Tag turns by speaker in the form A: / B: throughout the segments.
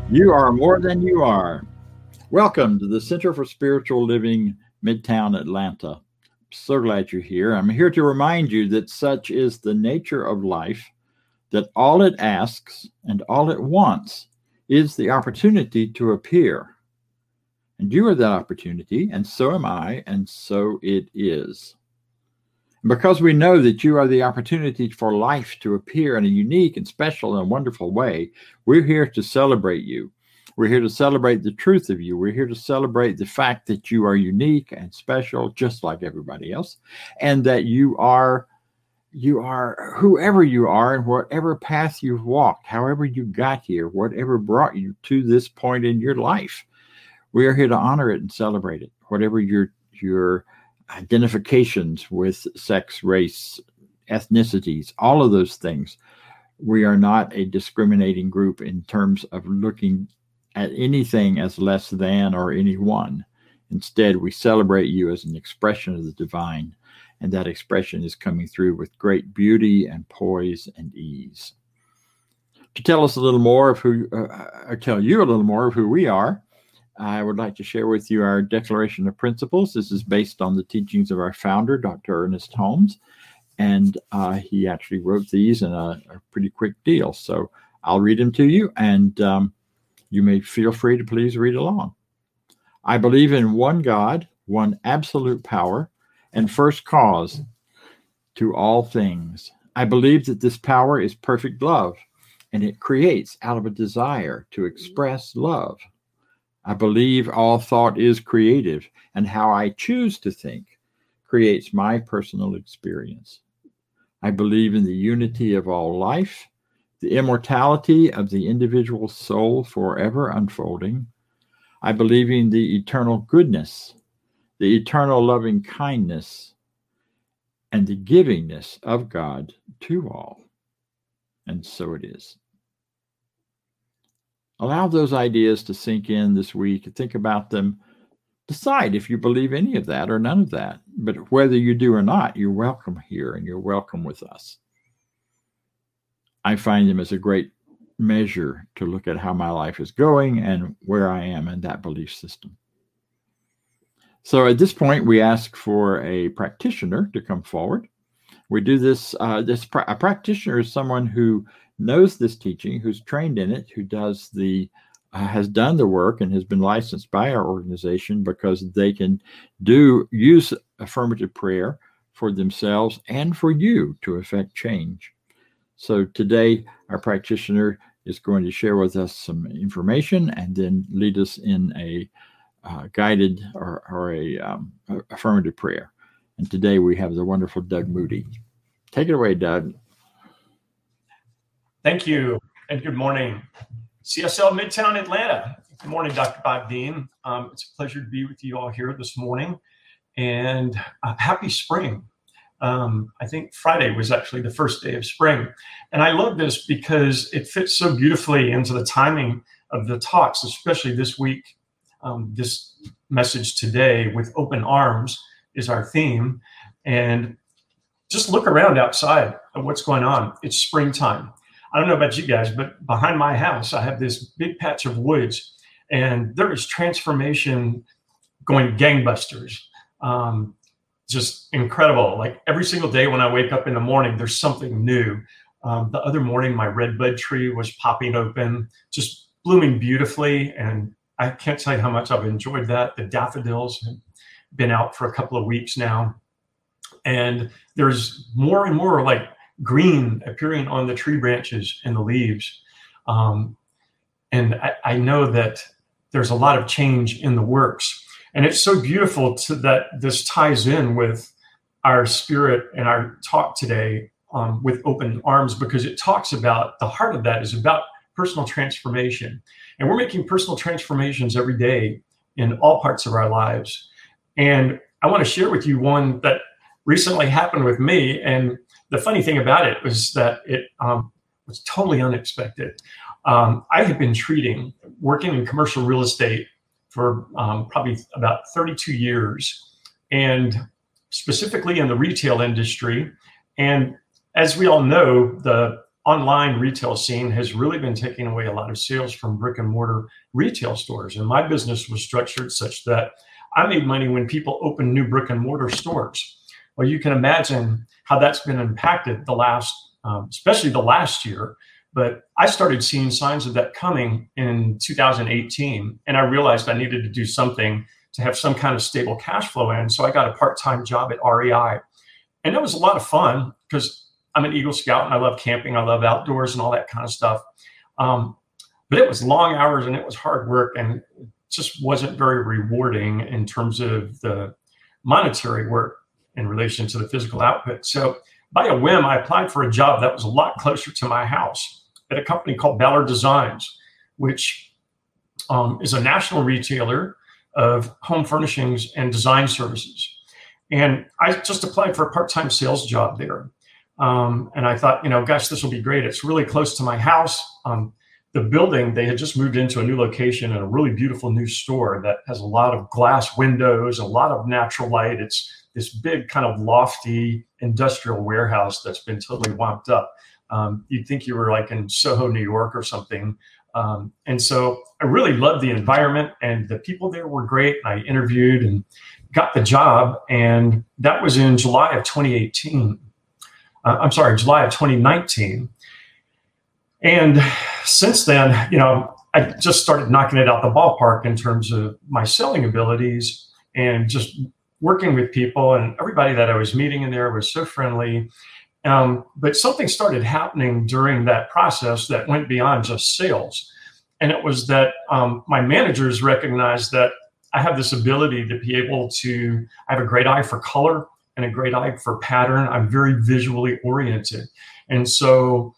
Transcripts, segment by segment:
A: You are more than you are. Welcome to the Center for Spiritual Living, Midtown Atlanta. So glad you're here. I'm here to remind you that such is the nature of life, that all it asks and all it wants is the opportunity to appear. And you are that opportunity, and so am I, and so it is. And because we know that you are the opportunity for life to appear in a unique and special and wonderful way, we're here to celebrate you. We're here to celebrate the truth of you. We're here to celebrate the fact that you are unique and special, just like everybody else, and that you are whoever you are and whatever path you've walked, however you got here, whatever brought you to this point in your life. We are here to honor it and celebrate it, whatever your identifications with sex, race, ethnicities, all of those things. We are not a discriminating group in terms of looking at anything as less than or anyone. Instead, we celebrate you as an expression of the divine, and that expression is coming through with great beauty and poise and ease. To tell us a little more of tell you a little more of who we are, I would like to share with you our Declaration of Principles. This is based on the teachings of our founder, Dr. Ernest Holmes, and he actually wrote these in a pretty quick deal. So I'll read them to you, and you may feel free to please read along. I believe in one God, one absolute power, and first cause to all things. I believe that this power is perfect love, and it creates out of a desire to express love. I believe all thought is creative, and how I choose to think creates my personal experience. I believe in the unity of all life, the immortality of the individual soul forever unfolding. I believe in the eternal goodness, the eternal loving kindness, and the givingness of God to all. And so it is. Allow those ideas to sink in this week. Think about them. Decide if you believe any of that or none of that. But whether you do or not, you're welcome here and you're welcome with us. I find them as a great measure to look at how my life is going and where I am in that belief system. So at this point, we ask for a practitioner to come forward. We do this. A practitioner is someone who knows this teaching, who's trained in it, who has done the work and has been licensed by our organization because they can use affirmative prayer for themselves and for you to affect change. So today, our practitioner is going to share with us some information and then lead us in a guided or a affirmative prayer. And today we have the wonderful Doug Moody. Take it away, Doug.
B: Thank you, and good morning. CSL Midtown Atlanta. Good morning, Dr. Bob Dean. It's a pleasure to be with you all here this morning, and happy spring. I think Friday was actually the first day of spring, and I love this because it fits so beautifully into the timing of the talks, especially this week. This message today with open arms is our theme, and just look around outside at what's going on. It's springtime. I don't know about you guys, but behind my house, I have this big patch of woods, and there is transformation going gangbusters. Just incredible. Like every single day when I wake up in the morning, there's something new. The other morning, my redbud tree was popping open, just blooming beautifully. And I can't tell you how much I've enjoyed that. The daffodils have been out for a couple of weeks now. And there's more and more like green appearing on the tree branches and the leaves. And I know that there's a lot of change in the works. And it's so beautiful that this ties in with our spirit and our talk today with open arms, because it talks about the heart of that is about personal transformation. And we're making personal transformations every day in all parts of our lives. And I want to share with you one that recently happened with me. And the funny thing about it was that it was totally unexpected. I had been working in commercial real estate for probably about 32 years, and specifically in the retail industry. And as we all know, the online retail scene has really been taking away a lot of sales from brick and mortar retail stores. And my business was structured such that I made money when people opened new brick and mortar stores. Well, you can imagine how that's been impacted especially the last year. But I started seeing signs of that coming in 2018. And I realized I needed to do something to have some kind of stable cash flow in. So I got a part-time job at REI. And it was a lot of fun because I'm an Eagle Scout and I love camping. I love outdoors and all that kind of stuff. But it was long hours and it was hard work and it just wasn't very rewarding in terms of the monetary work in relation to the physical output. So by a whim, I applied for a job that was a lot closer to my house at a company called Ballard Designs, which is a national retailer of home furnishings and design services. And I just applied for a part-time sales job there. And I thought, gosh, this will be great. It's really close to my house. The building, they had just moved into a new location and a really beautiful new store that has a lot of glass windows, a lot of natural light. It's this big kind of lofty industrial warehouse that's been totally womped up. You'd think you were like in Soho, New York or something. And so I really loved the environment and the people there were great. I interviewed and got the job. And that was in July of 2019. And since then, I just started knocking it out the ballpark in terms of my selling abilities and just working with people, and everybody that I was meeting in there was so friendly. But something started happening during that process that went beyond just sales. And it was that my managers recognized that I have this ability to be able to, I have a great eye for color and a great eye for pattern. I'm very visually oriented. And so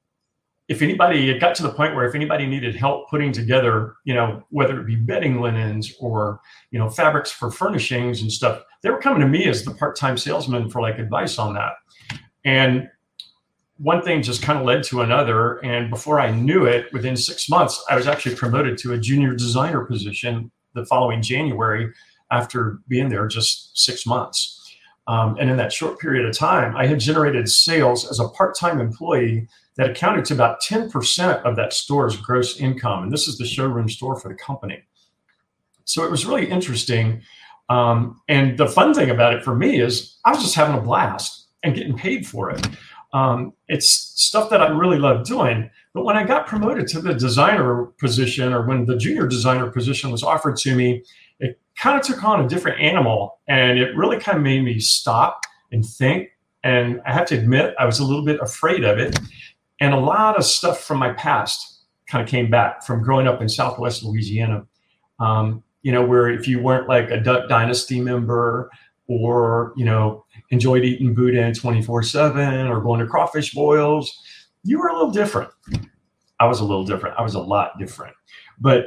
B: it got to the point where if anybody needed help putting together, whether it be bedding linens or, fabrics for furnishings and stuff, they were coming to me as the part-time salesman for like advice on that. And one thing just kind of led to another. And before I knew it, within 6 months, I was actually promoted to a junior designer position the following January after being there just 6 months. And in that short period of time, I had generated sales as a part-time employee that accounted to about 10% of that store's gross income. And this is the showroom store for the company. So it was really interesting. And the fun thing about it for me is I was just having a blast and getting paid for it. It's stuff that I really love doing. But when I got promoted to the designer position, or when the junior designer position was offered to me, it kind of took on a different animal. And it really kind of made me stop and think. And I have to admit, I was a little bit afraid of it. And a lot of stuff from my past kind of came back from growing up in Southwest Louisiana, where if you weren't like a Duck Dynasty member or, enjoyed eating boudin 24/7 or going to crawfish boils, you were a little different. I was a little different. I was a lot different. But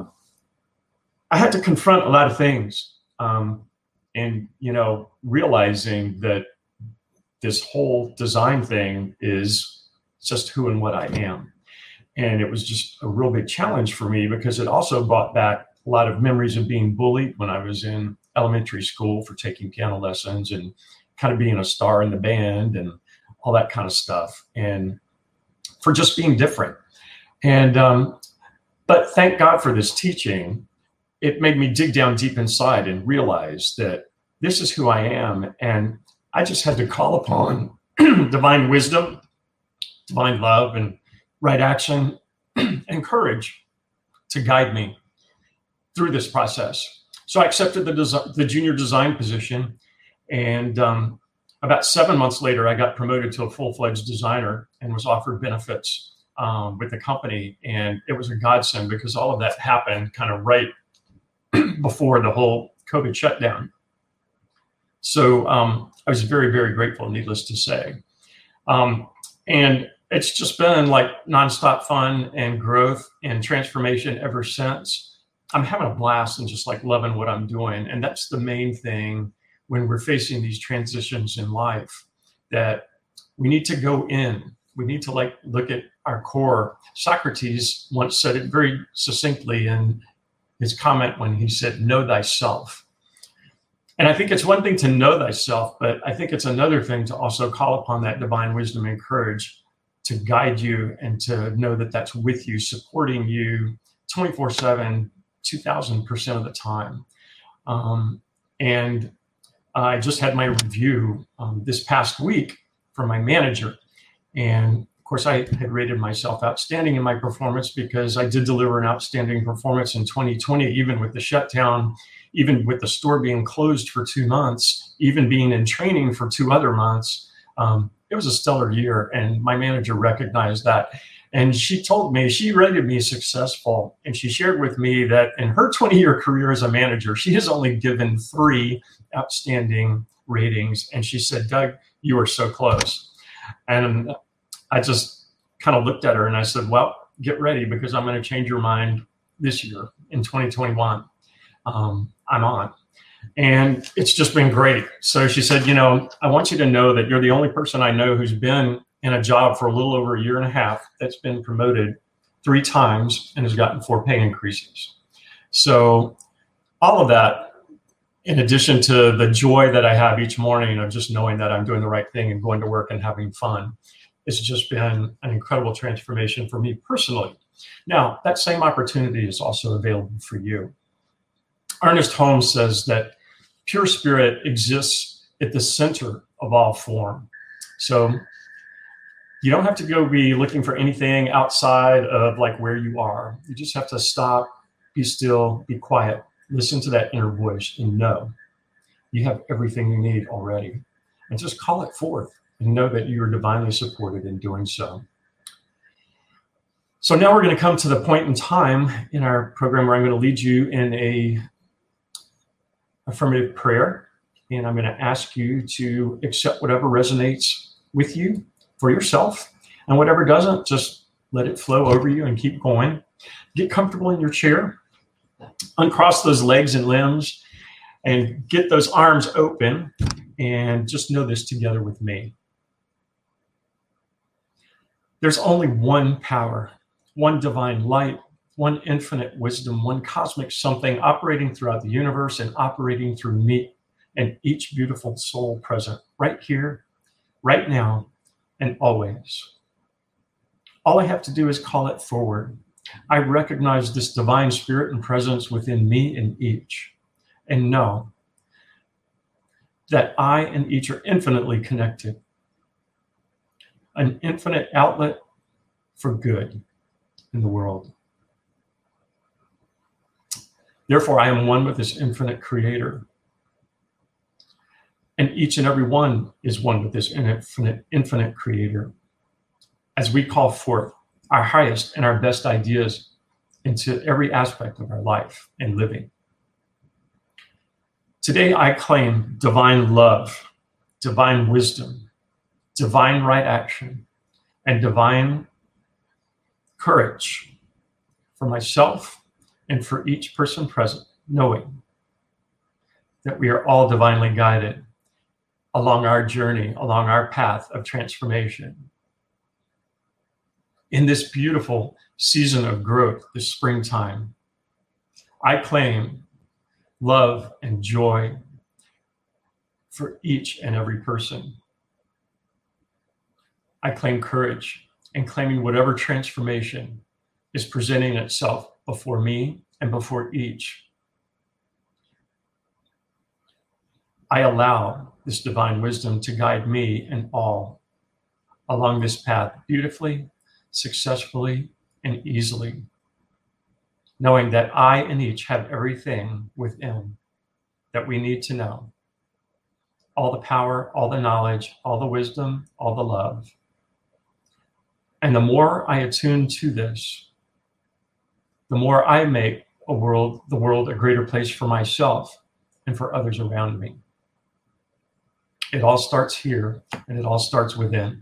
B: I had to confront a lot of things and, realizing that this whole design thing is just who and what I am. And it was just a real big challenge for me because it also brought back a lot of memories of being bullied when I was in elementary school for taking piano lessons and kind of being a star in the band and all that kind of stuff, and for just being different. And, but thank God for this teaching. It made me dig down deep inside and realize that this is who I am. And I just had to call upon divine wisdom, divine love, and right action and courage to guide me through this process. So I accepted the junior design position. And about 7 months later, I got promoted to a full-fledged designer and was offered benefits with the company. And it was a godsend because all of that happened kind of right before the whole COVID shutdown. So I was very, very grateful, needless to say. And it's just been like nonstop fun and growth and transformation ever since. I'm having a blast and just like loving what I'm doing. And that's the main thing when we're facing these transitions in life, that we need to go in. We need to like look at our core. Socrates once said it very succinctly in his comment when he said, "Know thyself." And I think it's one thing to know thyself, but I think it's another thing to also call upon that divine wisdom and courage to guide you and to know that that's with you, supporting you 24/7, 2000% of the time. And I just had my review this past week from my manager. And of course, I had rated myself outstanding in my performance because I did deliver an outstanding performance in 2020, even with the shutdown, even with the store being closed for 2 months, even being in training for 2 other months. It was a stellar year, and my manager recognized that. And she told me, she rated me successful, and she shared with me that in her 20-year career as a manager, she has only given 3 outstanding ratings. And she said, Doug, you are so close. And I just kind of looked at her and I said, well, get ready, because I'm going to change your mind this year in 2021. I'm on. And it's just been great. So she said, I want you to know that you're the only person I know who's been in a job for a little over 1.5 years that's been promoted 3 times and has gotten 4 pay increases. So all of that, in addition to the joy that I have each morning of just knowing that I'm doing the right thing and going to work and having fun, it's just been an incredible transformation for me personally. Now, that same opportunity is also available for you. Ernest Holmes says that pure spirit exists at the center of all form. So you don't have to go be looking for anything outside of like where you are. You just have to stop, be still, be quiet, listen to that inner voice, and know you have everything you need already. And just call it forth and know that you are divinely supported in doing so. So now we're going to come to the point in time in our program where I'm going to lead you in a affirmative prayer. And I'm going to ask you to accept whatever resonates with you for yourself, and whatever doesn't, just let it flow over you and keep going. Get comfortable in your chair, uncross those legs and limbs, and get those arms open, and just know this together with me. There's only one power, one divine light, one infinite wisdom, one cosmic something operating throughout the universe and operating through me and each beautiful soul present right here, right now, and always. All I have to do is call it forward. I recognize this divine spirit and presence within me and each, and know that I and each are infinitely connected, an infinite outlet for good in the world. Therefore, I am one with this infinite creator. And each and every one is one with this infinite creator. As we call forth our highest and our best ideas into every aspect of our life and living. Today, I claim divine love, divine wisdom, divine right action, and divine courage for myself and for each person present, knowing that we are all divinely guided along our journey, along our path of transformation. In this beautiful season of growth, this springtime, I claim love and joy for each and every person. I claim courage and claiming whatever transformation is presenting itself before me and before each. I allow this divine wisdom to guide me and all along this path beautifully, successfully, and easily, knowing that I and each have everything within that we need to know. All the power, all the knowledge, all the wisdom, all the love. And the more I attune to this, the more I make the world a greater place for myself and for others around me. It all starts here, and it all starts within.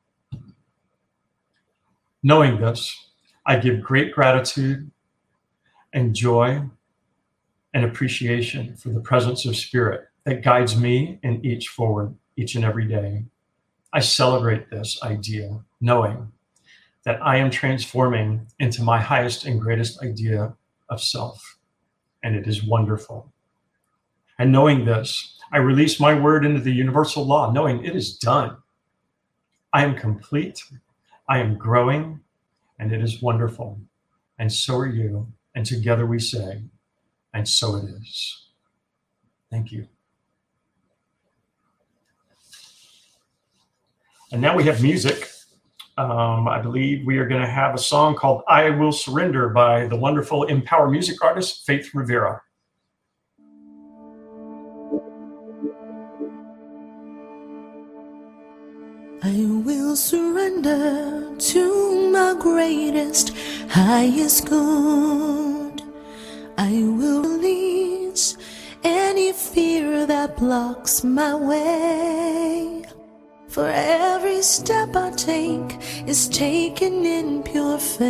B: Knowing this, I give great gratitude and joy and appreciation for the presence of spirit that guides me and each forward each and every day. I celebrate this idea, knowing that I am transforming into my highest and greatest idea of self, and it is wonderful. And knowing this, I release my word into the universal law, knowing it is done. I am complete, I am growing, and it is wonderful. And so are you. And together we say, and so it is. Thank you. And now we have music. I believe we are going to have a song called I Will Surrender by the wonderful Empower music artist, Faith Rivera.
C: I will surrender to my greatest, highest good. I will release any fear that blocks my way. For every step I take is taken in pure faith.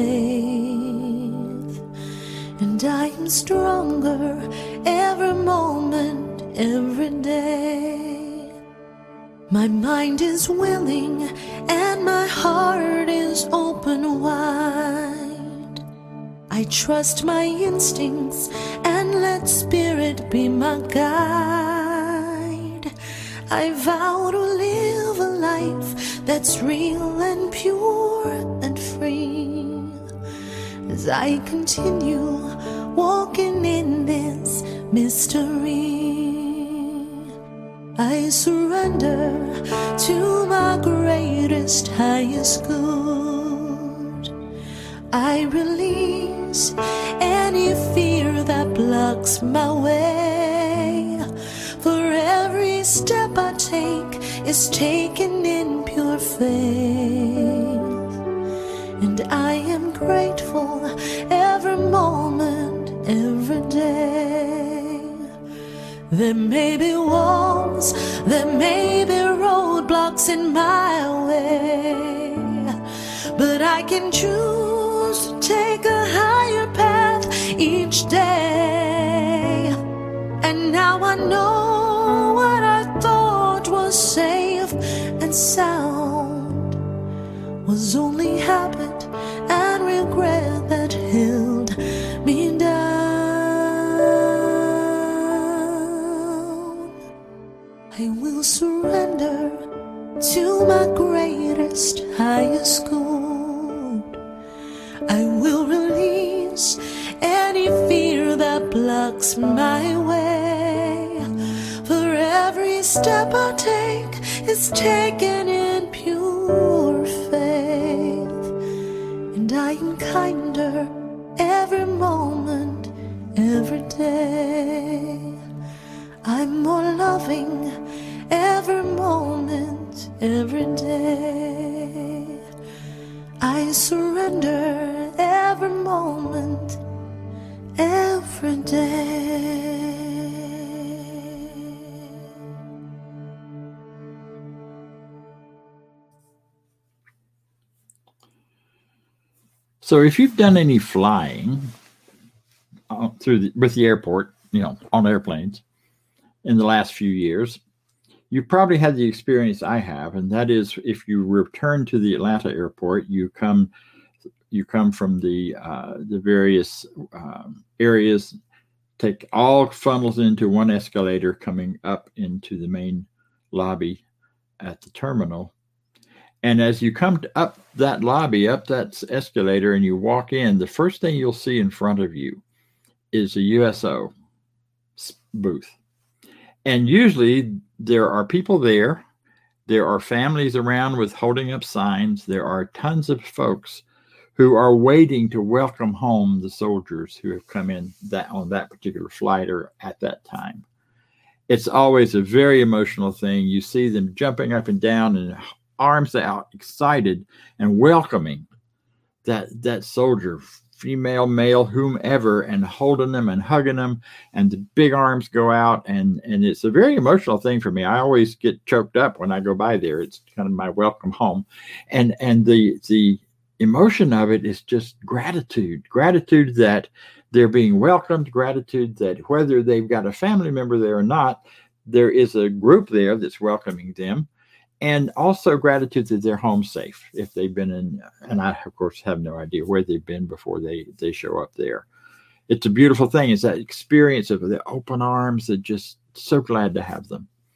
C: And I am stronger every moment, every day. My mind is willing and my heart is open wide. I trust my instincts and let spirit be my guide. I vow to live a life that's real and pure and free. As I continue walking in this mystery, I surrender to my greatest, highest good. I release any fear that blocks my way. For every step I take is taken in pure faith. And I am grateful every moment, every day. There may be walls, there may be roadblocks in my way, but I can choose to take a higher path each day. And now I know what I thought was safe and sound was only habit and regret that held me down. I will surrender to my greatest, highest good. I will release any fear that blocks my way. For every step I take is taken in pure faith. And I am kinder every moment, every day. I'm more loving every moment, every day. I surrender every moment, every day.
A: So if you've done any flying with the airport, on airplanes in the last few years, you've probably had the experience I have, and that is if you return to the Atlanta airport, you come from the various areas, take all funnels into one escalator coming up into the main lobby at the terminal. And as you come up that lobby, up that escalator, and you walk in, the first thing you'll see in front of you is a USO booth. And usually there are people there. There are families around with holding up signs. There are tons of folks who are waiting to welcome home the soldiers who have come in on that particular flight or at that time. It's always a very emotional thing. You see them jumping up and down and arms out, excited and welcoming that soldier, female, male, whomever, and holding them and hugging them, and the big arms go out, and it's a very emotional thing for me. I always get choked up when I go by there. It's kind of my welcome home, and the emotion of it is just gratitude that they're being welcomed, gratitude that whether they've got a family member there or not, there is a group there that's welcoming them. And also gratitude that they're home safe if they've been in, and I, of course, have no idea where they've been before they show up there. It's a beautiful thing. It's that experience of the open arms that just so glad to have them.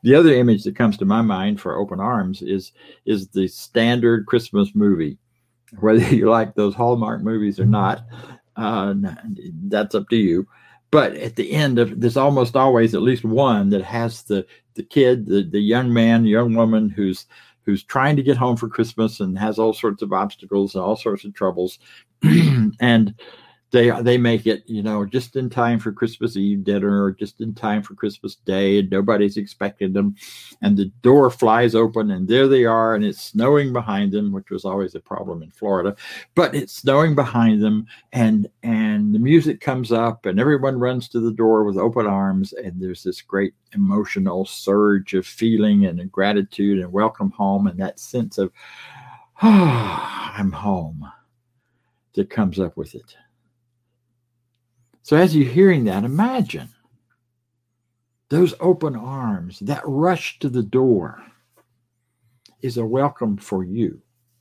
A: The other image that comes to my mind for open arms is the standard Christmas movie. Whether you like those Hallmark movies or not, that's up to you. But at the end of there's almost always at least one that has the kid, the young man, young woman who's trying to get home for Christmas and has all sorts of obstacles and all sorts of troubles. And they make it, just in time for Christmas Eve dinner or just in time for Christmas Day, and nobody's expecting them. And the door flies open and there they are, and it's snowing behind them, which was always a problem in Florida, but it's snowing behind them, and the music comes up and everyone runs to the door with open arms, and there's this great emotional surge of feeling and gratitude and welcome home, and that sense of, I'm home, that comes up with it. So as you're hearing that, imagine those open arms, that rush to the door is a welcome for you.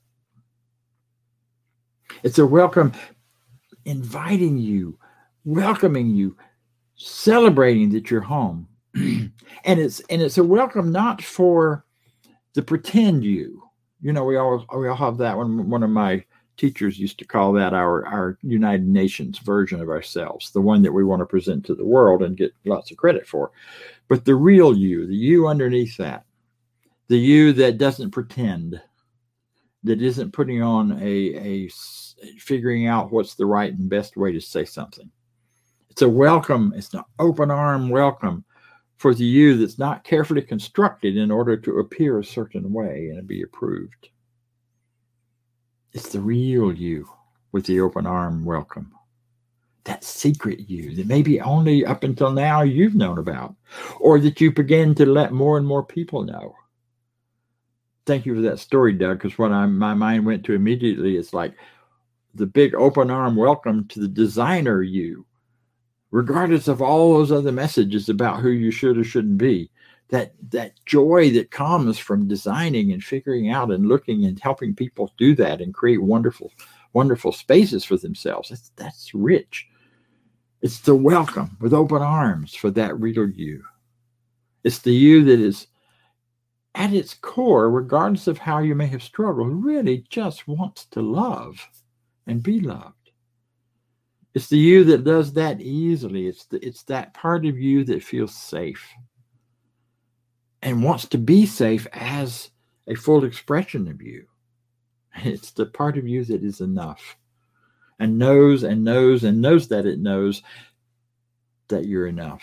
A: It's a welcome inviting you, welcoming you, celebrating that you're home. And it's a welcome not for the pretend you. We all have that one of my teachers used to call that our United Nations version of ourselves, the one that we want to present to the world and get lots of credit for. But the real you, the you underneath that, the you that doesn't pretend, that isn't putting on a figuring out what's the right and best way to say something. It's a welcome. It's an open arm welcome for the you that's not carefully constructed in order to appear a certain way and be approved. It's the real you with the open arm welcome. That secret you that maybe only up until now you've known about, or that you begin to let more and more people know. Thank you for that story, Doug, because what my mind went to immediately is like the big open arm welcome to the designer you, regardless of all those other messages about who you should or shouldn't be. That joy that comes from designing and figuring out and looking and helping people do that and create wonderful, wonderful spaces for themselves. That's rich. It's the welcome with open arms for that real you. It's the you that is at its core, regardless of how you may have struggled, really just wants to love and be loved. It's the you that does that easily. It's that part of you that feels safe and wants to be safe as a full expression of you. It's the part of you that is enough and knows and knows and knows that it knows that you're enough.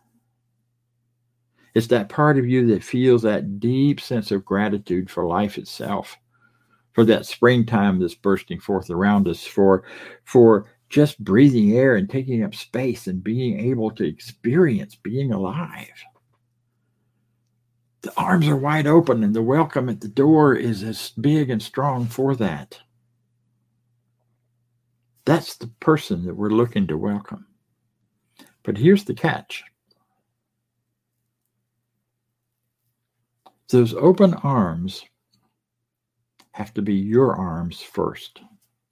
A: It's that part of you that feels that deep sense of gratitude for life itself, for that springtime that's bursting forth around us, for just breathing air and taking up space and being able to experience being alive. The arms are wide open and the welcome at the door is as big and strong for that. That's the person that we're looking to welcome. But here's the catch. Those open arms have to be your arms first.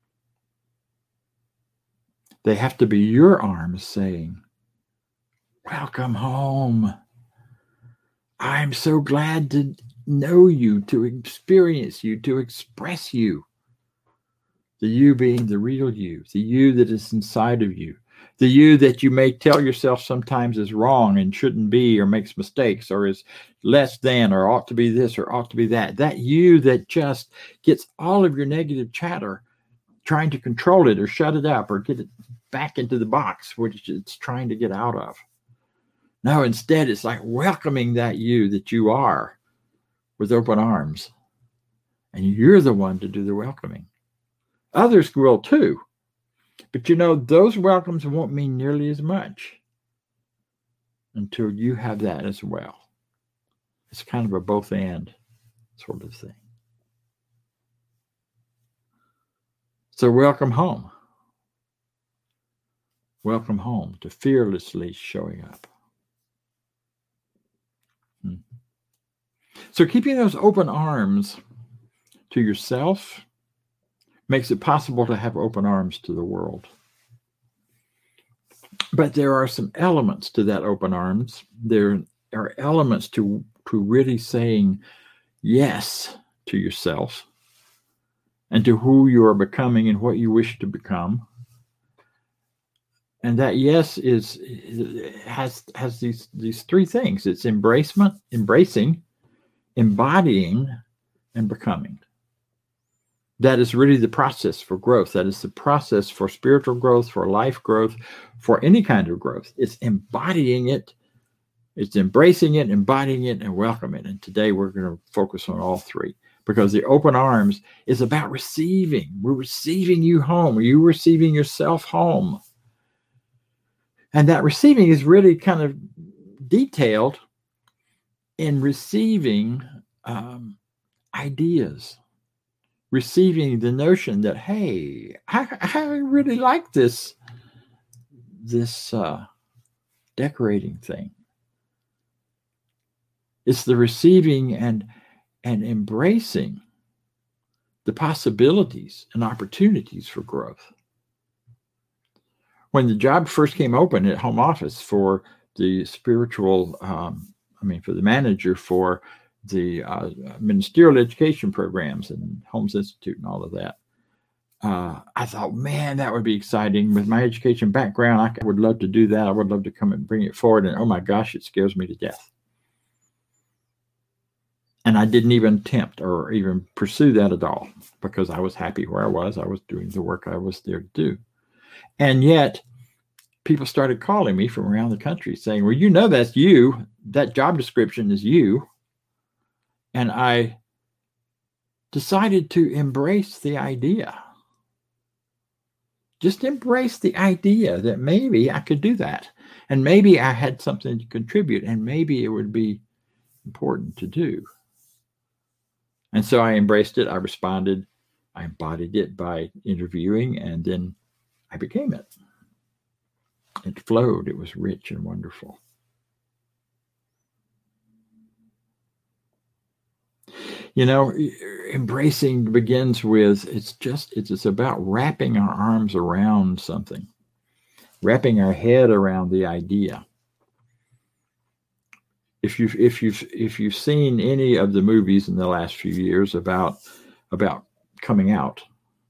A: They have to be your arms saying, "Welcome home. I'm so glad to know you, to experience you, to express you." The you being the real you, the you that is inside of you, the you that you may tell yourself sometimes is wrong and shouldn't be or makes mistakes or is less than or ought to be this or ought to be that. That you that just gets all of your negative chatter trying to control it or shut it up or get it back into the box, which it's trying to get out of. No, instead, it's like welcoming that you that you are with open arms. And you're the one to do the welcoming. Others will too. But those welcomes won't mean nearly as much until you have that as well. It's kind of a both and sort of thing. So welcome home. Welcome home to fearlessly showing up. So keeping those open arms to yourself makes it possible to have open arms to the world. But there are some elements to that open arms. There are elements to to really saying yes to yourself and to who you are becoming and what you wish to become. And that yes has these three things. It's embracing, embodying, and becoming. That is really the process for growth. That is the process for spiritual growth, for life growth, for any kind of growth. It's embodying it, it's embracing it, embodying it, and welcoming it. And today we're going to focus on all three, because the open arms is about receiving. We're receiving you home. You're receiving yourself home. And that receiving is really kind of detailed in receiving ideas, receiving the notion that, hey, I really like this decorating thing. It's the receiving and embracing the possibilities and opportunities for growth. When the job first came open at home office for the spiritual, for the manager for the ministerial education programs and Holmes Institute and all of that, I thought, man, that would be exciting. With my education background, I would love to do that. I would love to come and bring it forward. And oh my gosh, it scares me to death. And I didn't even attempt or even pursue that at all, because I was happy where I was. I was doing the work I was there to do. And yet people started calling me from around the country saying, well, you know, that's you. That job description is you. And I decided to embrace the idea. Just embrace the idea that maybe I could do that. And maybe I had something to contribute, and maybe it would be important to do. And so I embraced it. I responded. I embodied it by interviewing, and then I became it. It flowed. It was rich and wonderful. You know, embracing begins with, it's about wrapping our arms around something, wrapping our head around the idea. If you've seen any of the movies in the last few years about coming out,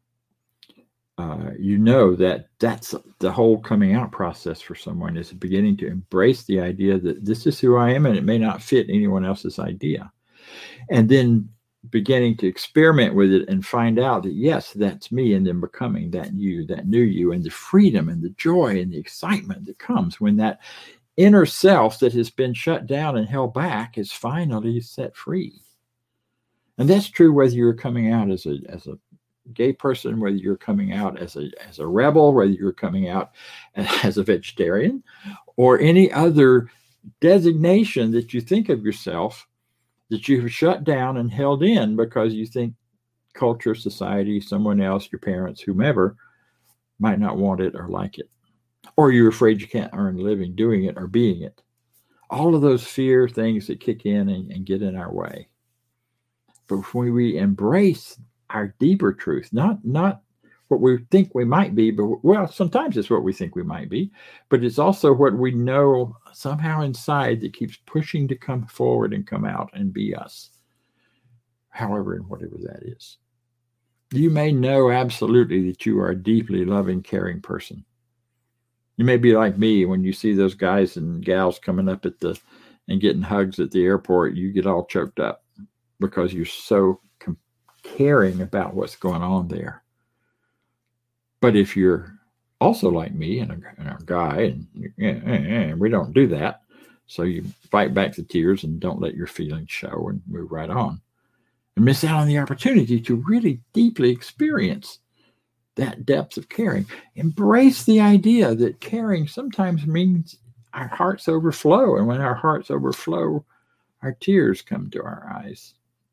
A: you know that's the whole coming out process for someone, is beginning to embrace the idea that this is who I am, and it may not fit anyone else's idea. And then beginning to experiment with it and find out that, yes, that's me, and then becoming that new you, and the freedom and the joy and the excitement that comes when that inner self that has been shut down and held back is finally set free. And that's true whether you're coming out as a gay person, whether you're coming out as a rebel, whether you're coming out as a vegetarian, or any other designation that you think of yourself that you've shut down and held in because you think culture, society, someone else, your parents, whomever, might not want it or like it. Or you're afraid you can't earn a living doing it or being it. All of those fear things that kick in and get in our way. But when we embrace our deeper truth, not what we think we might be, but, well, sometimes it's what we think we might be, but it's also what we know somehow inside that keeps pushing to come forward and come out and be us, however and whatever that is. You may know absolutely that you are a deeply loving, caring person. You may be like me. When you see those guys and gals coming up and getting hugs at the airport, you get all choked up because you're so caring about what's going on there. But if you're also like me and a guy, and we don't do that, so you fight back the tears and don't let your feelings show and move right on, and miss out on the opportunity to really deeply experience that depth of caring. Embrace the idea that caring sometimes means our hearts overflow, and when our hearts overflow, our tears come to our eyes.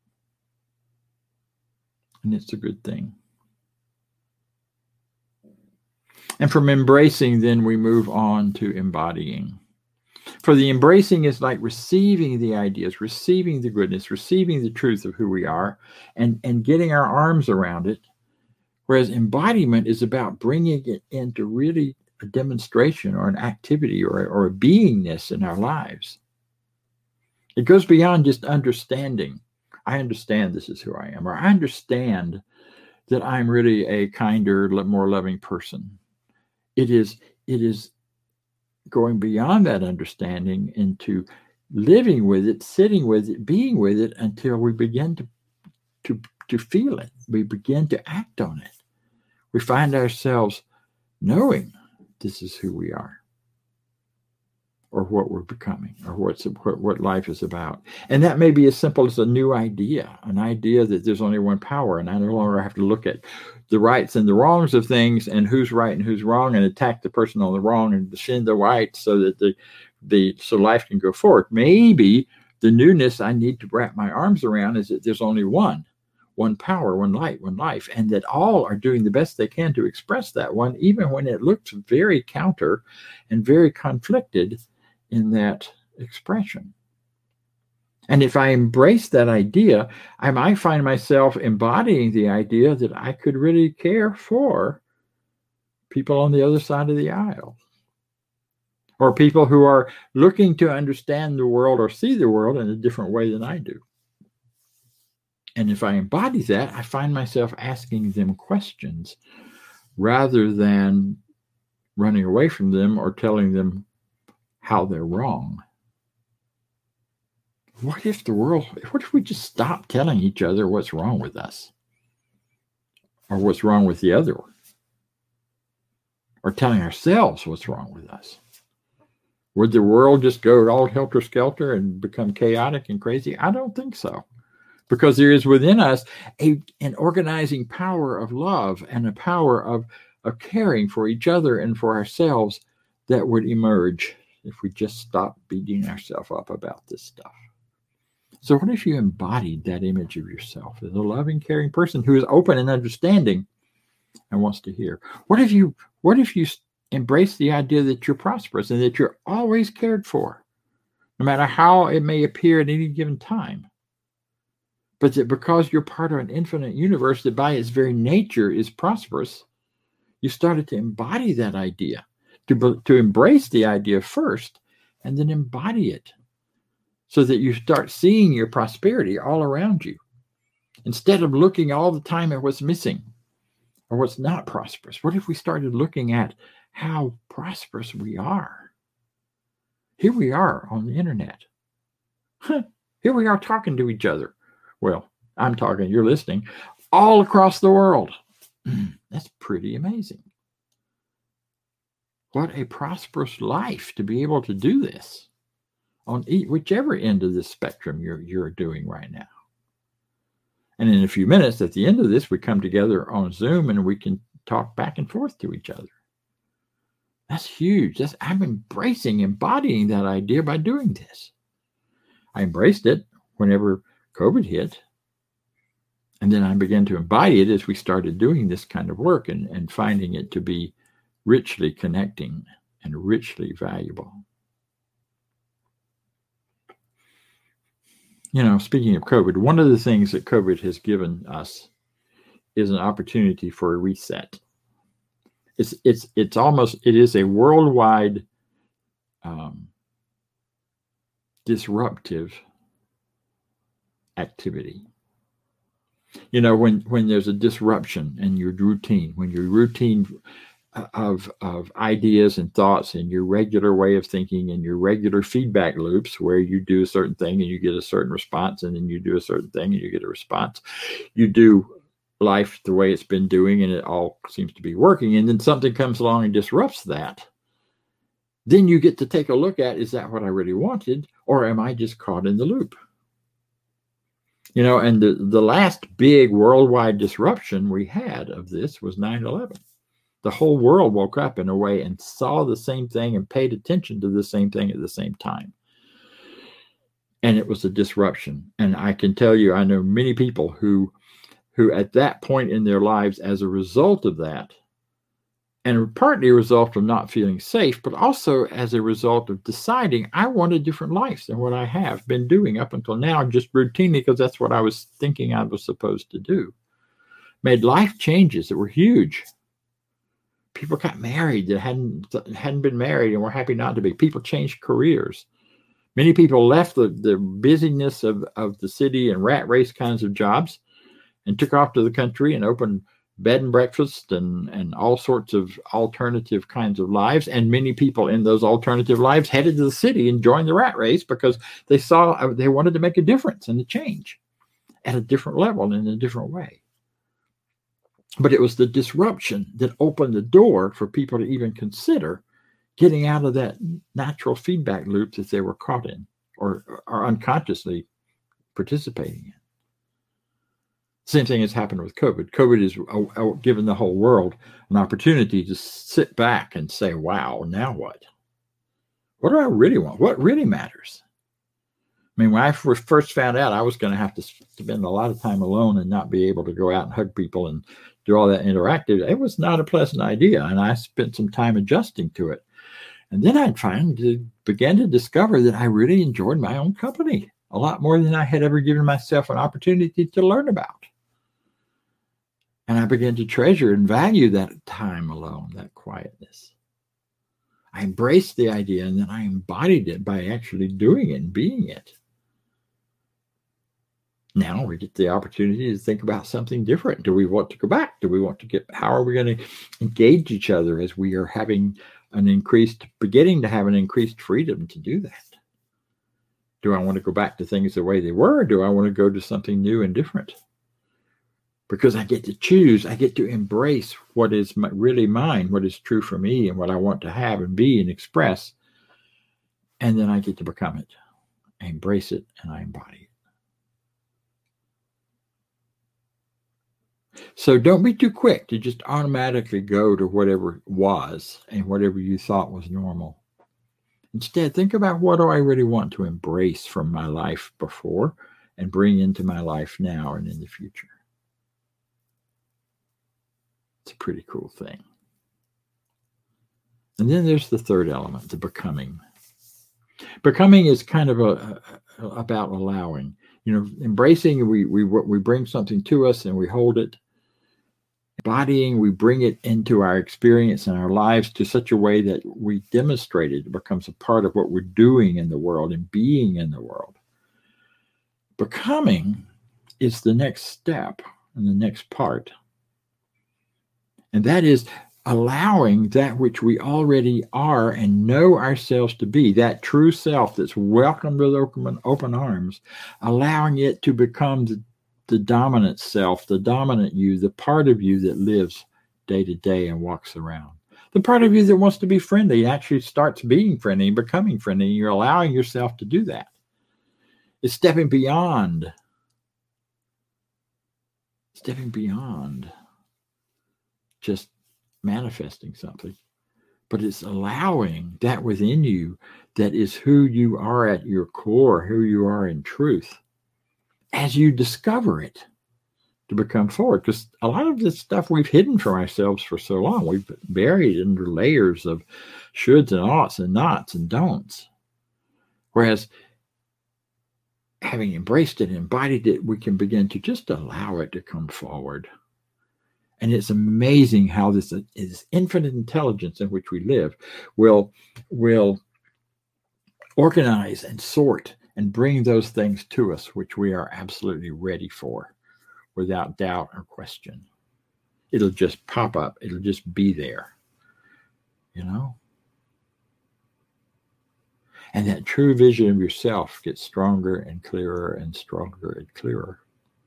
A: And it's a good thing. And from embracing, then we move on to embodying. For the embracing is like receiving the ideas, receiving the goodness, receiving the truth of who we are, and getting our arms around it. Whereas embodiment is about bringing it into really a demonstration or an activity or a beingness in our lives. It goes beyond just understanding. I understand this is who I am, or I understand that I'm really a kinder, more loving person. It is going beyond that understanding into living with it, sitting with it, being with it until we begin to feel it. We begin to act on it. We find ourselves knowing this is who we are, or what we're becoming, or what life is about. And that may be as simple as a new idea, an idea that there's only one power, and I no longer have to look at the rights and the wrongs of things and who's right and who's wrong and attack the person on the wrong and defend the right so that so life can go forward. Maybe the newness I need to wrap my arms around is that there's only one power, one light, one life, and that all are doing the best they can to express that one, even when it looks very counter and very conflicted in that expression. And if I embrace that idea, I might find myself embodying the idea that I could really care for people on the other side of the aisle, or people who are looking to understand the world or see the world in a different way than I do. And if I embody that, I find myself asking them questions rather than running away from them or telling them how they're wrong. What if we just stop telling each other what's wrong with us? Or what's wrong with the other one? Or telling ourselves what's wrong with us? Would the world just go all helter-skelter and become chaotic and crazy? I don't think so. Because there is within us an organizing power of love and a power of caring for each other and for ourselves that would emerge if we just stop beating ourselves up about this stuff. So what if you embodied that image of yourself as a loving, caring person who is open and understanding and wants to hear? What if you embrace the idea that you're prosperous and that you're always cared for, no matter how it may appear at any given time? But that because you're part of an infinite universe that by its very nature is prosperous, you started to embody that idea, to embrace the idea first, and then embody it so that you start seeing your prosperity all around you. Instead of looking all the time at what's missing or what's not prosperous, what if we started looking at how prosperous we are? Here we are on the internet. Here we are talking to each other. Well, I'm talking, you're listening, all across the world. That's pretty amazing. What a prosperous life to be able to do this on whichever end of this spectrum you're doing right now. And in a few minutes, at the end of this, we come together on Zoom and we can talk back and forth to each other. That's huge. I'm embodying that idea by doing this. I embraced it whenever COVID hit. And then I began to embody it as we started doing this kind of work and finding it to be richly connecting and richly valuable. You know, speaking of COVID, one of the things that COVID has given us is an opportunity for a reset. It is a worldwide disruptive activity. You know, when there's a disruption in your routine, when your routine of ideas and thoughts and your regular way of thinking and your regular feedback loops where you do a certain thing and you get a certain response, and then you do a certain thing and you get a response. You do life the way it's been doing and it all seems to be working, and then something comes along and disrupts that. Then you get to take a look at, is that what I really wanted, or am I just caught in the loop? You know, and the last big worldwide disruption we had of this was 9/11. The whole world woke up in a way and saw the same thing and paid attention to the same thing at the same time. And it was a disruption. And I can tell you, I know many people who at that point in their lives, as a result of that, and partly a result of not feeling safe, but also as a result of deciding I want a different life than what I have been doing up until now, just routinely because that's what I was thinking I was supposed to do. Made life changes that were huge. People got married that hadn't been married and were happy not to be. People changed careers. Many people left the busyness of the city and rat race kinds of jobs and took off to the country and opened bed and breakfast and all sorts of alternative kinds of lives. And many people in those alternative lives headed to the city and joined the rat race because they saw they wanted to make a difference and a change at a different level and in a different way. But it was the disruption that opened the door for people to even consider getting out of that natural feedback loop that they were caught in or unconsciously participating in. Same thing has happened with COVID. COVID has given the whole world an opportunity to sit back and say, wow, now what? What do I really want? What really matters? I mean, when I first found out I was going to have to spend a lot of time alone and not be able to go out and hug people and do all that interactive, it was not a pleasant idea. And I spent some time adjusting to it. And then I began to discover that I really enjoyed my own company a lot more than I had ever given myself an opportunity to learn about. And I began to treasure and value that time alone, that quietness. I embraced the idea and then I embodied it by actually doing it and being it. Now we get the opportunity to think about something different. Do we want to go back? Do we want to how are we going to engage each other as we are beginning to have an increased freedom to do that? Do I want to go back to things the way they were? Or do I want to go to something new and different? Because I get to choose, I get to embrace what is really mine, what is true for me and what I want to have and be and express. And then I get to become it. I embrace it and I embody it. So don't be too quick to just automatically go to whatever was and whatever you thought was normal. Instead, think about what do I really want to embrace from my life before and bring into my life now and in the future. It's a pretty cool thing. And then there's the third element, the becoming. Becoming is kind of about allowing. Embracing, we bring something to us and we hold it. Embodying, we bring it into our experience and our lives to such a way that we demonstrate it. It becomes a part of what we're doing in the world and being in the world. Becoming is the next step and the next part. And that is allowing that which we already are and know ourselves to be, that true self that's welcomed with open arms, allowing it to become the dominant self, the dominant you, the part of you that lives day to day and walks around. The part of you that wants to be friendly actually starts being friendly and becoming friendly, and you're allowing yourself to do that. It's stepping beyond just manifesting something, but it's allowing that within you that is who you are at your core, who you are in truth, as you discover it to become forward. Because a lot of this stuff we've hidden from ourselves for so long, we've buried under layers of shoulds and oughts and nots and don'ts. Whereas having embraced it and embodied it, we can begin to just allow it to come forward. And it's amazing how this infinite intelligence in which we live will organize and sort and bring those things to us, which we are absolutely ready for without doubt or question. It'll just pop up. It'll just be there, And that true vision of yourself gets stronger and clearer and stronger and clearer.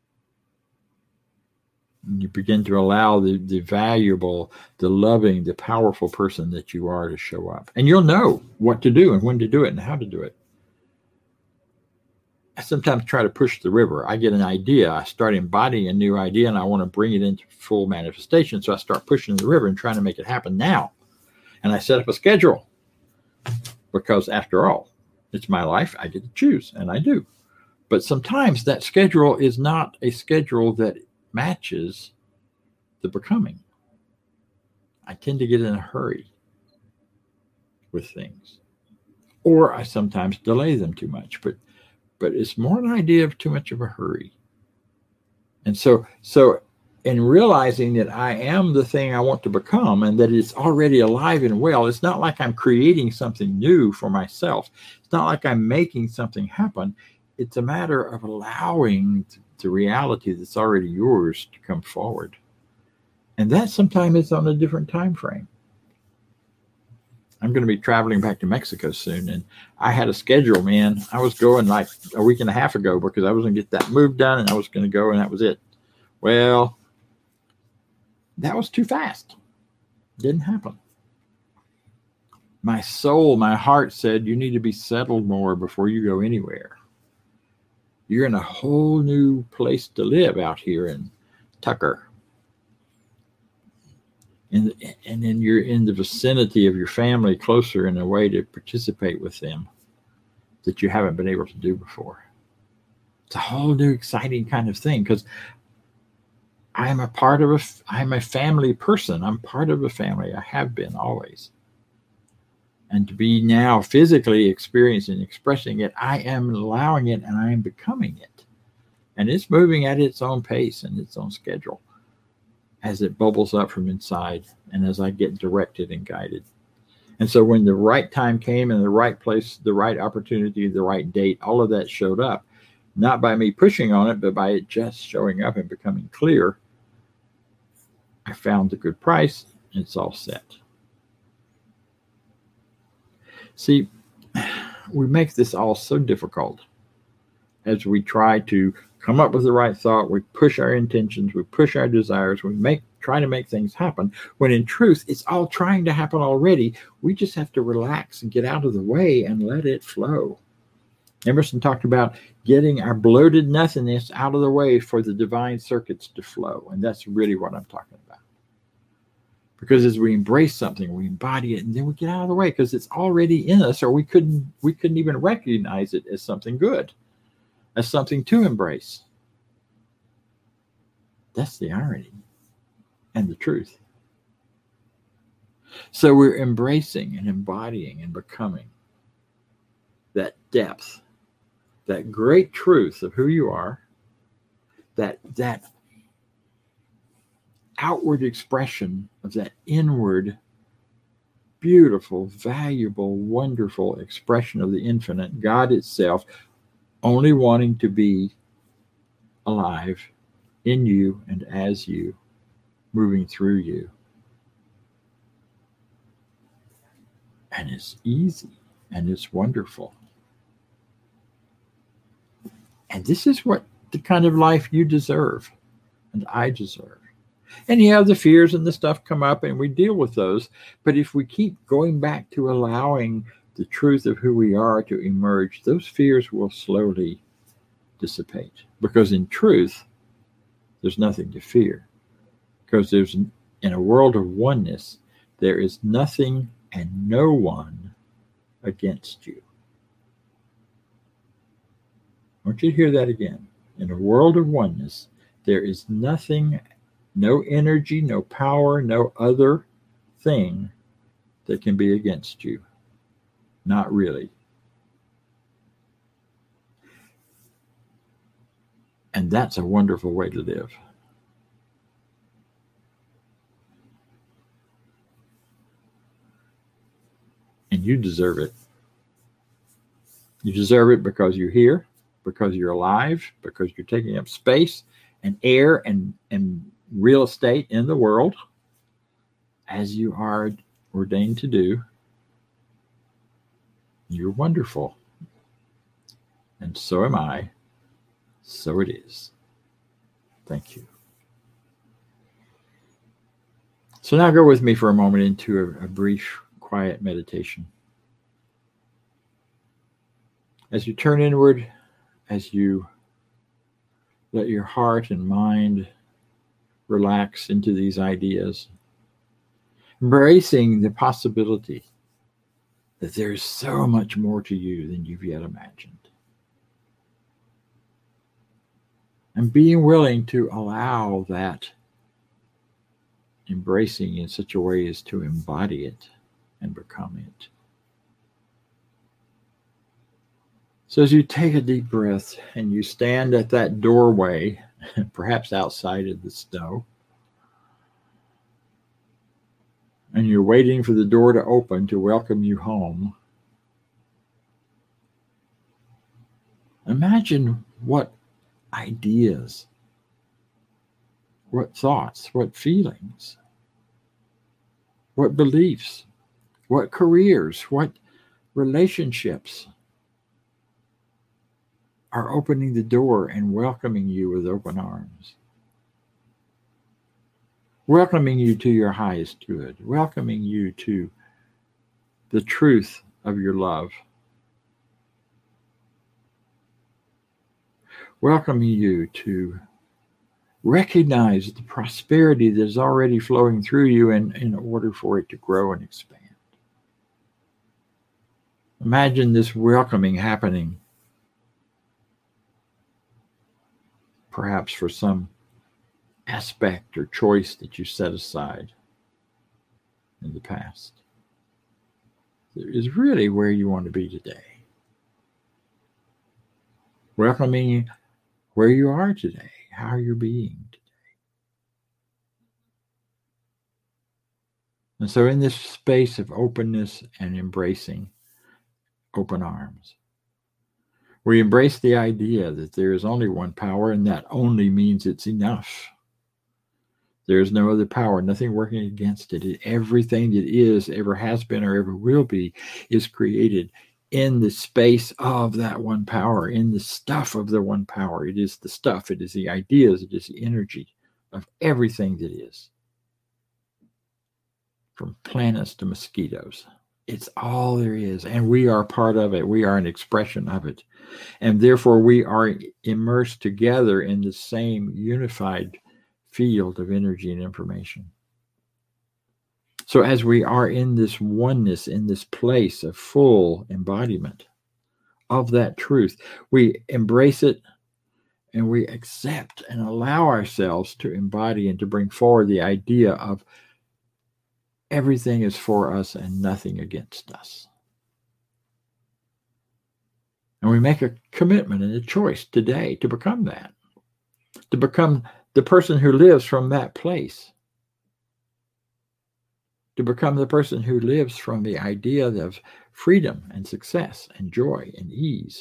A: And you begin to allow the valuable, the loving, the powerful person that you are to show up. And you'll know what to do and when to do it and how to do it. I sometimes try to push the river. I get an idea. I start embodying a new idea and I want to bring it into full manifestation. So I start pushing the river and trying to make it happen now. And I set up a schedule because after all, it's my life. I get to choose and I do. But sometimes that schedule is not a schedule that matches the becoming. I tend to get in a hurry with things, or I sometimes delay them too much, but it's more an idea of too much of a hurry. And so and realizing that I am the thing I want to become and that it's already alive and well. It's not like I'm creating something new for myself. It's not like I'm making something happen. It's a matter of allowing the reality that's already yours to come forward. And that sometimes is on a different time frame. I'm going to be traveling back to Mexico soon, and I had a schedule, man. I was going like a week and a half ago because I was going to get that move done, and I was going to go, and that was it. Well, that was too fast. Didn't happen. My soul, my heart said, you need to be settled more before you go anywhere. You're in a whole new place to live out here in Tucker. And then you're in the vicinity of your family closer in a way to participate with them that you haven't been able to do before. It's a whole new exciting kind of thing because I'm a family person. I'm part of a family. I have been always. And to be now physically experiencing, expressing it, I am allowing it and I am becoming it. And it's moving at its own pace and its own schedule as it bubbles up from inside and as I get directed and guided. And so when the right time came and the right place, the right opportunity, the right date, all of that showed up, not by me pushing on it, but by it just showing up and becoming clear. I found the good price and it's all set. See, we make this all so difficult as we try to come up with the right thought. We push our intentions, we push our desires, we try to make things happen, when in truth, it's all trying to happen already. We just have to relax and get out of the way and let it flow. Emerson talked about getting our bloated nothingness out of the way for the divine circuits to flow. And that's really what I'm talking about. Because as we embrace something, we embody it, and then we get out of the way because it's already in us, or we couldn't even recognize it as something good, as something to embrace. That's the irony and the truth. So we're embracing and embodying and becoming that depth, that great truth of who you are, that outward expression of that inward, beautiful, valuable, wonderful expression of the infinite, God itself, only wanting to be alive in you and as you, moving through you. And it's easy and it's wonderful. And this is what the kind of life you deserve and I deserve. And yeah, the fears and the stuff come up and we deal with those. But if we keep going back to allowing the truth of who we are to emerge, those fears will slowly dissipate. Because in truth, there's nothing to fear. Because in a world of oneness, there is nothing and no one against you. I want you to hear that again. In a world of oneness, there is nothing, no energy, no power, no other thing that can be against you. Not really. And that's a wonderful way to live. And you deserve it. You deserve it because you're here, because you're alive, because you're taking up space and air and real estate in the world, as you are ordained to do. You're wonderful. And so am I. So it is. Thank you. So now go with me for a moment into a brief, quiet meditation. As you turn inward, as you let your heart and mind relax into these ideas, embracing the possibility that there's so much more to you than you've yet imagined. And being willing to allow that embracing in such a way as to embody it and become it. So as you take a deep breath and you stand at that doorway, perhaps outside of the snow, and you're waiting for the door to open to welcome you home, imagine what ideas, what thoughts, what feelings, what beliefs, what careers, what relationships are opening the door and welcoming you with open arms. Welcoming you to your highest good, welcoming you to the truth of your love, welcoming you to recognize the prosperity that is already flowing through you in order for it to grow and expand. Imagine this welcoming happening, perhaps for some aspect or choice that you set aside in the past. It is really where you want to be today. Welcoming you where you are today, how you're being today. And so in this space of openness and embracing, open arms, we embrace the idea that there is only one power, and that only means it's enough. There is no other power, nothing working against it. Everything that is, ever has been, or ever will be, is created in the space of that one power, in the stuff of the one power. It is the stuff, it is the ideas, it is the energy of everything that is. From planets to mosquitoes. It's all there is, and we are part of it. We are an expression of it. And therefore, we are immersed together in the same unified field of energy and information. So as we are in this oneness, in this place of full embodiment of that truth, we embrace it and we accept and allow ourselves to embody and to bring forward the idea of everything is for us and nothing against us. And we make a commitment and a choice today to become that, to become the person who lives from that place, to become the person who lives from the idea of freedom and success and joy and ease,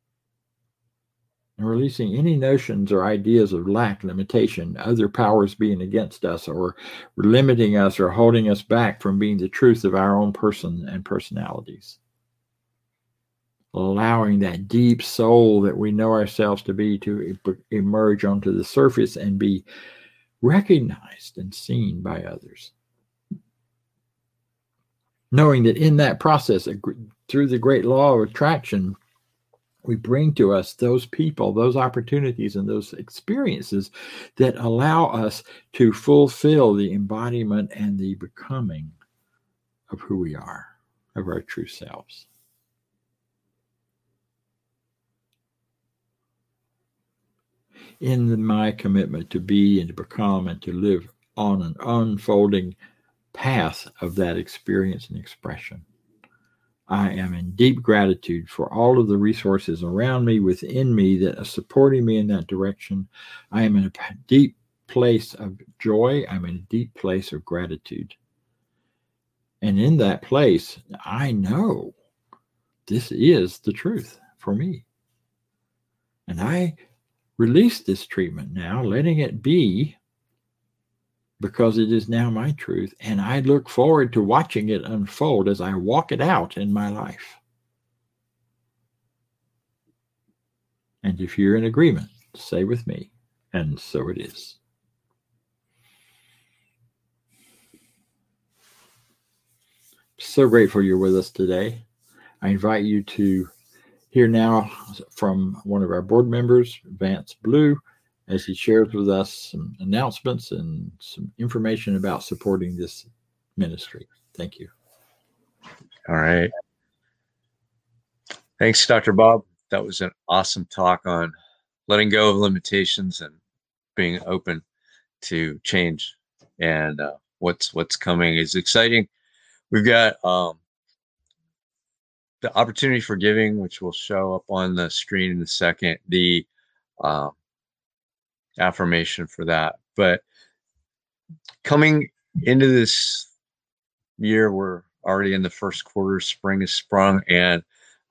A: and releasing any notions or ideas of lack, limitation, other powers being against us or limiting us or holding us back from being the truth of our own person and personalities. Allowing that deep soul that we know ourselves to be to emerge onto the surface and be recognized and seen by others. Knowing that in that process, through the great law of attraction, we bring to us those people, those opportunities, and those experiences that allow us to fulfill the embodiment and the becoming of who we are, of our true selves. In my commitment to be and to become and to live on an unfolding path of that experience and expression, I am in deep gratitude for all of the resources around me, within me, that are supporting me in that direction. I am in a deep place of joy. I'm in a deep place of gratitude. And in that place, I know this is the truth for me. And I release this treatment now, letting it be, because it is now my truth, and I look forward to watching it unfold as I walk it out in my life. And if you're in agreement, say with me, and so it is. So grateful you're with us today. I invite you to hear now from one of our board members, Vance Blue, as he shares with us some announcements and some information about supporting this ministry. Thank you.
D: All right. Thanks, Dr. Bob. That was an awesome talk on letting go of limitations and being open to change. And what's coming is exciting. We've got the opportunity for giving, which will show up on the screen in a second. The affirmation for that. But coming into this year. We're already in the first quarter. Spring has sprung, and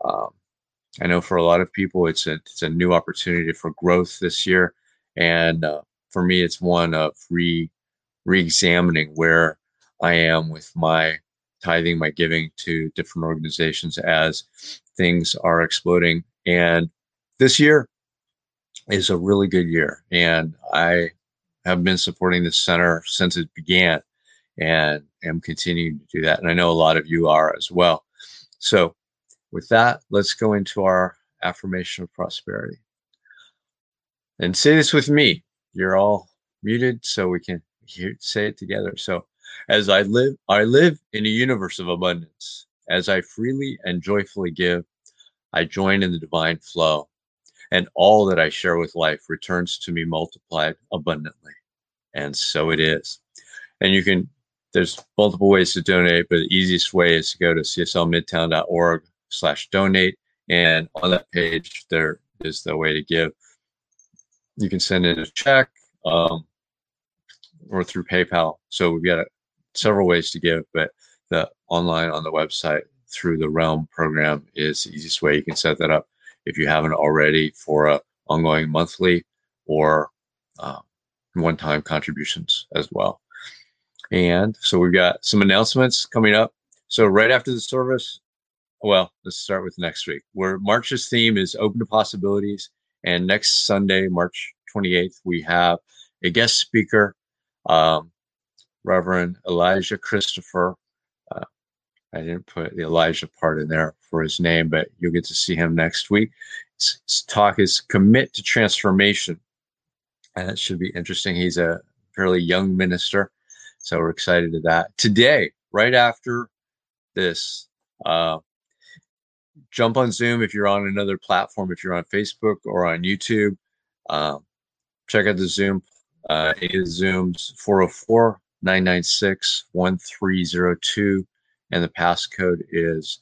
D: I know for a lot of people, it's a new opportunity for growth this year. And for me, it's one of re-examining where I am with my tithing, my giving to different organizations as things are exploding. And this year is a really good year. And I have been supporting the center since it began and am continuing to do that. And I know a lot of you are as well. So with that, let's go into our affirmation of prosperity. And say this with me. You're all muted, so we can say it together. So, as I live in a universe of abundance. As I freely and joyfully give, I join in the divine flow, and all that I share with life returns to me multiplied abundantly. And so it is. And there's multiple ways to donate, but the easiest way is to go to cslmidtown.org/donate. And on that page, there is the way to give. You can send in a check or through PayPal. So we've got several ways to give, but the online on the website through the Realm program is the easiest way. You can set that up if you haven't already for a ongoing monthly or one-time contributions as well. And so we've got some announcements coming up. So right after the service, well, let's start with next week, where March's theme is Open to Possibilities. And next Sunday, March 28th, we have a guest speaker, Reverend Elijah Christopher. I didn't put the Elijah part in there for his name, but you'll get to see him next week. His talk is Commit to Transformation, and it should be interesting. He's a fairly young minister, so we're excited to that. Today, right after this, jump on Zoom if you're on another platform, if you're on Facebook or on YouTube. Check out the Zoom. It is Zoom's 404-996-1302, and the passcode is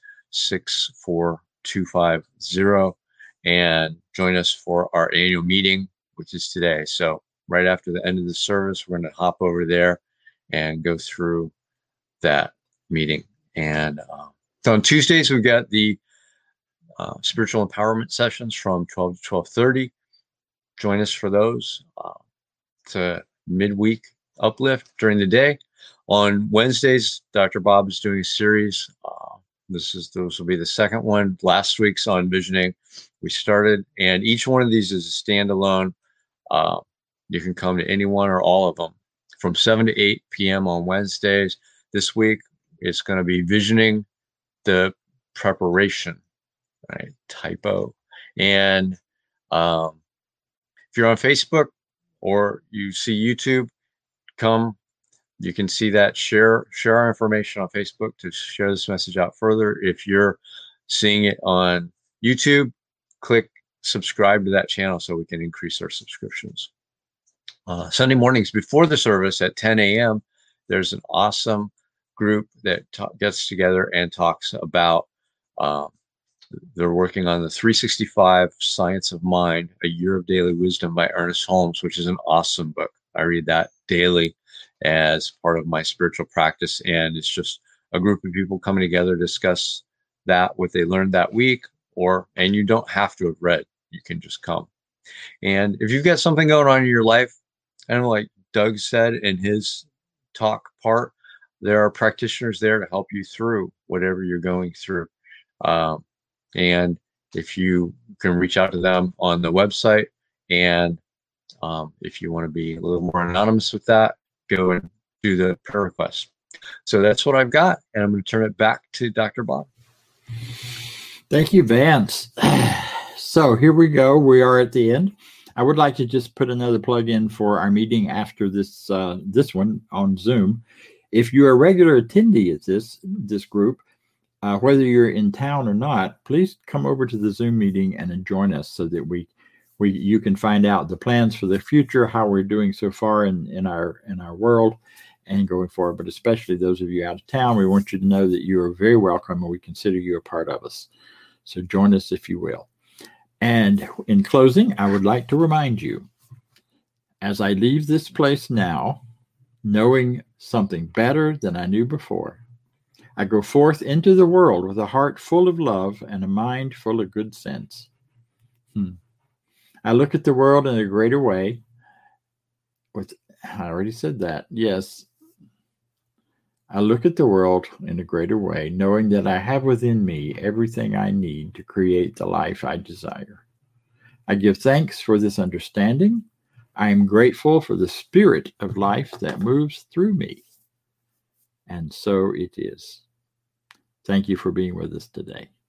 D: 64250. And join us for our annual meeting, which is today. So right after the end of the service, we're going to hop over there and go through that meeting. And so on Tuesdays, we've got the spiritual empowerment sessions from 12 to 12:30. Join us for those. It's a midweek uplift during the day. On Wednesdays, Dr. Bob is doing a series. This will be the second one. Last week's on visioning. We started, and each one of these is a standalone. You can come to any one or all of them from 7 to 8 p.m. on Wednesdays. This week, it's going to be visioning the preparation. Right, typo. And if you're on Facebook or you see YouTube, come. You can see that. Share our information on Facebook to share this message out further. If you're seeing it on YouTube, click subscribe to that channel so we can increase our subscriptions. Sunday mornings before the service at 10 a.m., there's an awesome group that gets together and talks about they're working on the 365 Science of Mind, A Year of Daily Wisdom by Ernest Holmes, which is an awesome book. I read that daily as part of my spiritual practice. And it's just a group of people coming together to discuss what they learned that week, and you don't have to have read, you can just come. And if you've got something going on in your life, and like Doug said in his talk part, there are practitioners there to help you through whatever you're going through. And if you can reach out to them on the website, and if you want to be a little more anonymous with that, go and do the prayer request. So that's what I've got, and I'm going to turn it back to Dr. Bob.
A: Thank you, Vance. So here we go. We are at the end. I would like to just put another plug in for our meeting after this one on Zoom. If you're a regular attendee at this group, whether you're in town or not, please come over to the Zoom meeting and join us so that you can find out the plans for the future, how we're doing so far in our world and going forward. But especially those of you out of town, we want you to know that you are very welcome and we consider you a part of us. So join us if you will. And in closing, I would like to remind you, as I leave this place now, knowing something better than I knew before, I go forth into the world with a heart full of love and a mind full of good sense. I look at the world in a greater way. I already said that. Yes. I look at the world in a greater way, knowing that I have within me everything I need to create the life I desire. I give thanks for this understanding. I am grateful for the spirit of life that moves through me. And so it is. Thank you for being with us today.